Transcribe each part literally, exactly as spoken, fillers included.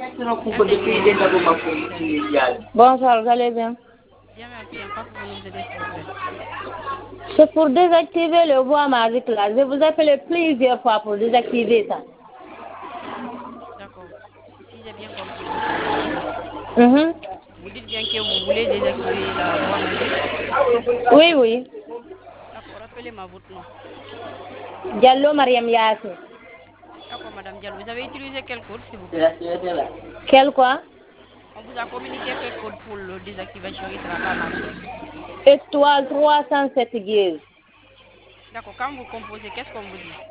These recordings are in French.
Bienvenue au customer service. Bonsoir, vous allez bien? Bien, merci. En quoi pouvons-nous vous aider, s'il vous plaît? C'est pour désactiver le bois magique là. Je vous appelle plusieurs fois pour désactiver ça. D'accord. Si j'ai bien compris votre demande, Mhm. vous dites bien que vous voulez désactiver la voie magique. Oui, oui. D'accord, rappelez-moi votre nom. Diallo Mariam Yassine. D'accord, Madame Diallo. Vous avez utilisé quel code, s'il vous plaît? Quel quoi? On vous a communiqué quel code pour la désactivation, il ne sera pas marché. Étoile trois cent sept guise. D'accord, quand vous composez, qu'est-ce qu'on vous dit?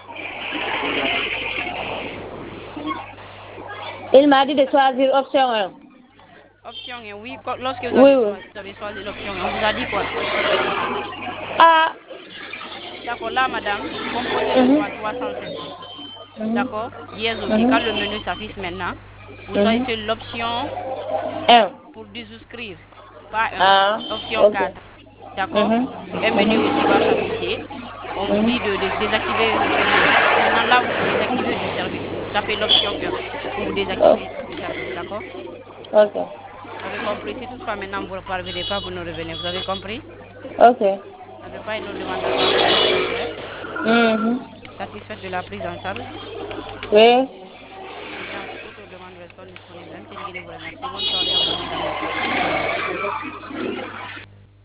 Il m'a dit de choisir option un. Option un, oui. co- Lorsque vous Oui, avez, oui. choi- vous avez choisi l'option un, on vous a dit quoi? Ah. D'accord, là, madame, vous composez Mhm. l'étoile trois cent sept. Mhm. D'accord? Dièse aussi. Quand Mhm. le menu s'affiche maintenant, vous Mhm. choisissez l'option un. pour désouscrire. Pas un. Ah. Option Ok. quatre. D'accord? Mhm. Un menu Mhm. aussi va s'afficher. On vous Mhm. dit de, de désactiver le service. Maintenant, là, vous désactivez du service. Vous tapez l'option un pour vous Oh. désactiver du service. D'accord? Ok. Vous avez compris? Si toutefois maintenant vous ne parvenez pas, vous nous revenez. Vous avez compris? Ok. Vous n'avez pas une autre demande à part celle-ci, c'est clair? Mhm. Satisfaite de la prise en charge? Oui. Merci. Autres demandes restant disponibles. M T N Guinée vous remercie. Bonne soirée à vous, mesdames, messieurs.